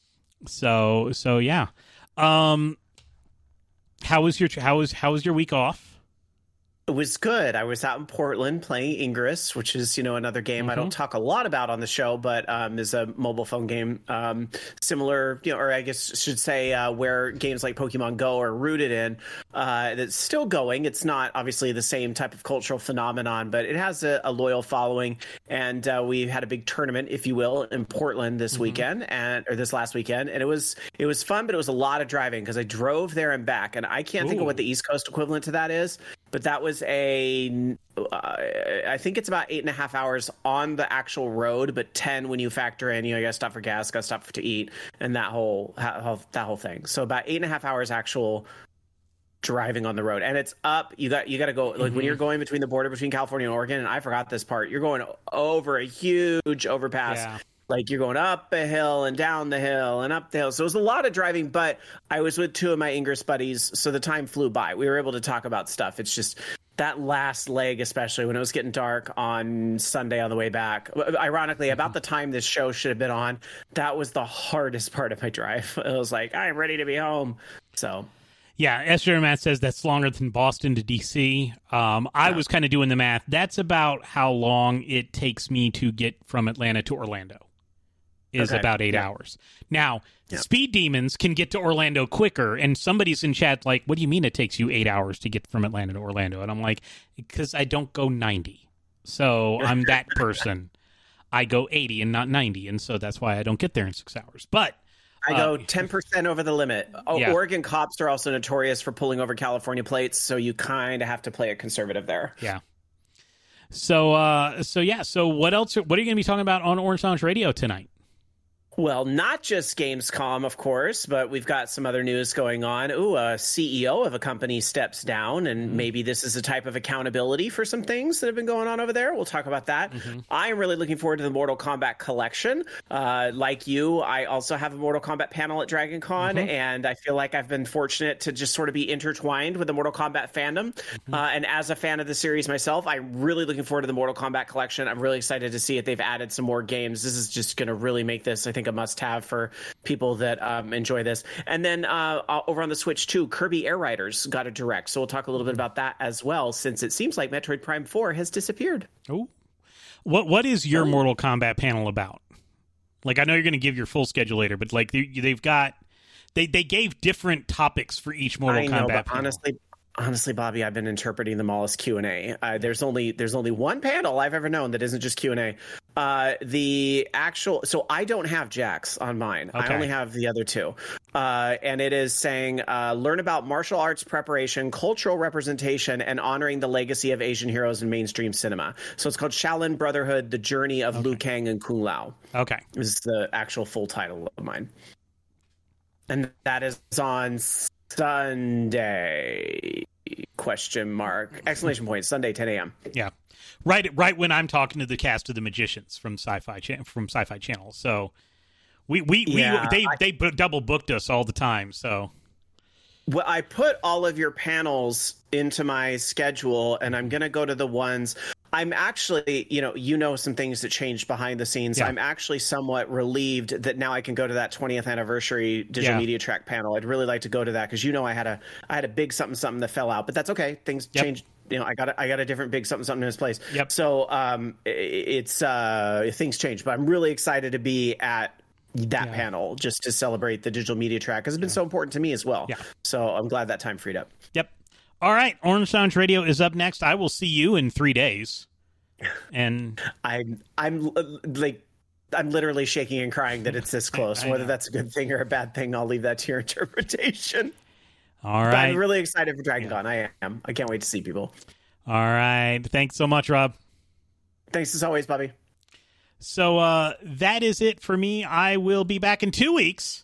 So so yeah. Um, how was your how was how was your week off? It was good. I was out in Portland playing Ingress, which is, you know, another game mm-hmm. I don't talk a lot about on the show, but um, is a mobile phone game um, similar, you know, or I guess I should say uh, where games like Pokemon Go are rooted in. Uh, it's still going. It's not obviously the same type of cultural phenomenon, but it has a, a loyal following. And uh, we had a big tournament, if you will, in Portland this mm-hmm. weekend and or this last weekend, and it was it was fun, but it was a lot of driving because I drove there and back, and I can't Ooh. think of what the East Coast equivalent to that is. But that was a, uh, I think it's about eight and a half hours on the actual road, but ten when you factor in, you know, you got to stop for gas, got to stop for, to eat, and that whole that whole thing. So about eight and a half hours actual driving on the road, and it's up. You got you got to go like mm-hmm. when you're going between the border between California and Oregon, and I forgot this part. You're going over a huge overpass. Yeah. Like you're going up a hill and down the hill and up the hill. So it was a lot of driving, but I was with two of my Ingress buddies, so the time flew by. We were able to talk about stuff. It's just that last leg, especially when it was getting dark on Sunday on the way back. Ironically, mm-hmm. about the time this show should have been on, that was the hardest part of my drive. It was like, I'm ready to be home. So, yeah, Esther Matt says that's longer than Boston to D C. Um, I yeah. was kind of doing the math. That's about how long it takes me to get from Atlanta to Orlando. Is okay. about eight yeah. hours. Now, yeah. Speed Demons can get to Orlando quicker, and somebody's in chat like, what do you mean it takes you eight hours to get from Atlanta to Orlando? And I'm like, because I don't go ninety. So I'm that person. I go eighty and not ninety, and so that's why I don't get there in six hours. But I uh, go ten percent over the limit. Oh, yeah. Oregon cops are also notorious for pulling over California plates, so you kind of have to play it conservative there. Yeah. So, uh, so yeah. So, what else? What are you going to be talking about on Orange Lounge Radio tonight? Well, not just Gamescom, of course, but we've got some other news going on. Ooh, a C E O of a company steps down, and mm-hmm. maybe this is a type of accountability for some things that have been going on over there. We'll talk about that. Mm-hmm. I am really looking forward to the Mortal Kombat collection. Uh, like you, I also have a Mortal Kombat panel at Dragon Con, mm-hmm. and I feel like I've been fortunate to just sort of be intertwined with the Mortal Kombat fandom. Mm-hmm. Uh, and as a fan of the series myself, I'm really looking forward to the Mortal Kombat collection. I'm really excited to see it. They've added some more games. This is just going to really make this, I think, a must-have for people that um, enjoy this. And then uh, over on the Switch too, Kirby Air Riders got a direct, so we'll talk a little bit about that as well, since it seems like Metroid Prime four has disappeared. Oh, what what is your oh. Mortal Kombat panel about? Like, I know you're going to give your full schedule later, but like they, they've got they they gave different topics for each Mortal I know, Kombat but panel. Honestly. Honestly, Bobby, I've been interpreting them all as Q and A. Uh, there's only there's only one panel I've ever known that isn't just Q and A. Uh, the actual, so I don't have Jax on mine. Okay. I only have the other two, uh, and it is saying uh, learn about martial arts preparation, cultural representation, and honoring the legacy of Asian heroes in mainstream cinema. So it's called Shaolin Brotherhood: The Journey of okay. Liu Kang and Kung Lao. Okay, this is the actual full title of mine, and that is on Sunday, question mark, exclamation point, Sunday, ten a.m. Yeah, right right when I'm talking to the cast of The Magicians from Sci-Fi cha- from Sci-Fi Channel. So we we, yeah, we they I, they b- double booked us all the time. So well, I put all of your panels into my schedule, and I'm going to go to the ones I'm actually, you know, you know, some things that changed behind the scenes. Yeah. I'm actually somewhat relieved that now I can go to that twentieth anniversary digital yeah. media track panel. I'd really like to go to that because, you know, I had a I had a big something something that fell out, but that's okay. Things yep. changed. You know, I got a, I got a different big something something in its place. Yep. So um, it, it's uh, things change, but I'm really excited to be at that yeah. panel just to celebrate the digital media track because it's been yeah. so important to me as well. Yeah. So I'm glad that time freed up. Yep. All right, Orange Lounge Radio is up next. I will see you in three days. And I'm I'm like I'm literally shaking and crying that it's this close. I, I Whether know. that's a good thing or a bad thing, I'll leave that to your interpretation. All right. But I'm really excited for Dragon Con. Yeah. I am. I can't wait to see people. All right. Thanks so much, Rob. Thanks as always, Bobby. So uh, that is it for me. I will be back in two weeks.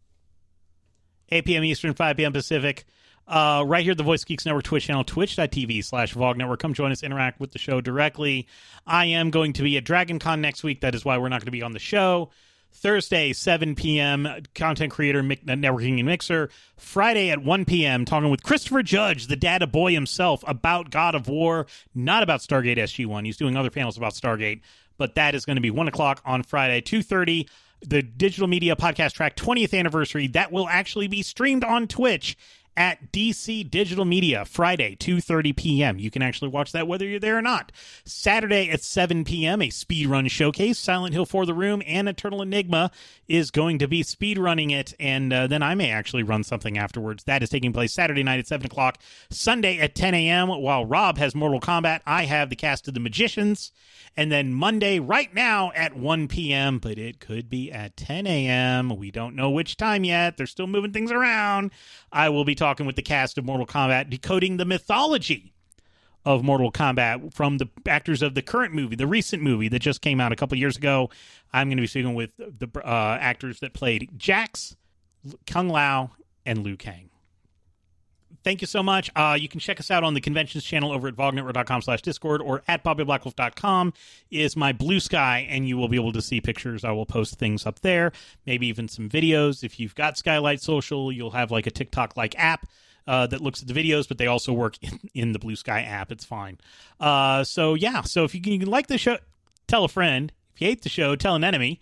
eight p.m. Eastern, five p.m. Pacific. Uh, right here at the Voice Geeks Network Twitch channel, twitch.tv slash Vog Network. Come join us, interact with the show directly. I am going to be at Dragon Con next week. That is why we're not going to be on the show. Thursday, seven p.m., content creator, networking and mixer. Friday at one p.m., talking with Christopher Judge, the data boy himself, about God of War, not about Stargate S G one. He's doing other panels about Stargate, but that is going to be one o'clock on Friday, two thirty. The Digital Media Podcast Track twentieth anniversary, that will actually be streamed on Twitch at D C Digital Media, Friday, two thirty p.m. You can actually watch that whether you're there or not. Saturday at seven p.m., a speedrun showcase. Silent Hill For the Room and Eternal Enigma is going to be speedrunning it, and uh, then I may actually run something afterwards. That is taking place Saturday night at seven o'clock. Sunday at ten a.m., while Rob has Mortal Kombat, I have the cast of The Magicians. And then Monday, right now, at one p.m., but it could be at ten a.m. We don't know which time yet. They're still moving things around. I will be talking with the cast of Mortal Kombat, decoding the mythology of Mortal Kombat from the actors of the current movie, the recent movie that just came out a couple years ago. I'm going to be speaking with the uh, actors that played Jax, Kung Lao, and Liu Kang. Thank you so much. Uh, you can check us out on the conventions channel over at vognetwork.com slash discord or at bobby blackwolf dot com is my Blue Sky, and you will be able to see pictures. I will post things up there, maybe even some videos. If you've got Skylight Social, you'll have like a TikTok-like app uh, that looks at the videos, but they also work in, in the Blue Sky app. It's fine. Uh, so, yeah. So if you can, you can like the show, tell a friend. If you hate the show, tell an enemy.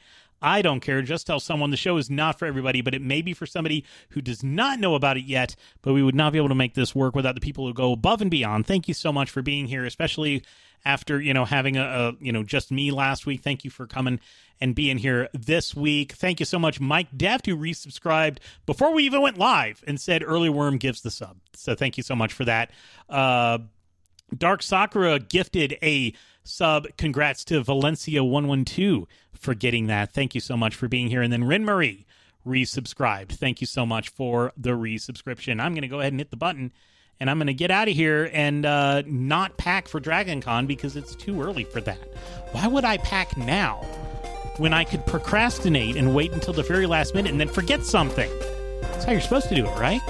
I don't care. Just tell someone. The show is not for everybody, but it may be for somebody who does not know about it yet, but we would not be able to make this work without the people who go above and beyond. Thank you so much for being here, especially after, you know, having a, a you know, just me last week. Thank you for coming and being here this week. Thank you so much, Mike Deft, who resubscribed before we even went live and said Early Worm gives the sub. So thank you so much for that. Uh, Dark Sakura gifted a sub. Congrats to Valencia one one two for getting that. Thank you so much for being here. And then Rin Marie resubscribed. Thank you so much for the resubscription. I'm going to go ahead and hit the button, and I'm going to get out of here and uh, not pack for Dragon Con because it's too early for that. Why would I pack now when I could procrastinate and wait until the very last minute and then forget something? That's how you're supposed to do it, right?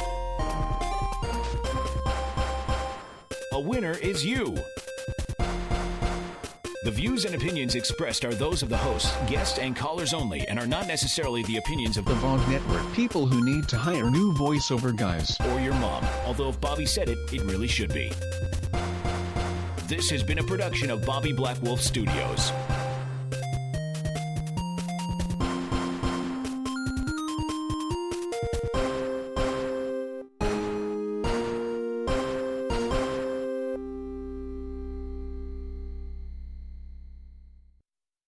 A winner is you. The views and opinions expressed are those of the host, guests, and callers only, and are not necessarily the opinions of the V O G Network. People who need to hire new voiceover guys. Or your mom. Although if Bobby said it, it really should be. This has been a production of Bobby Black Wolf Studios.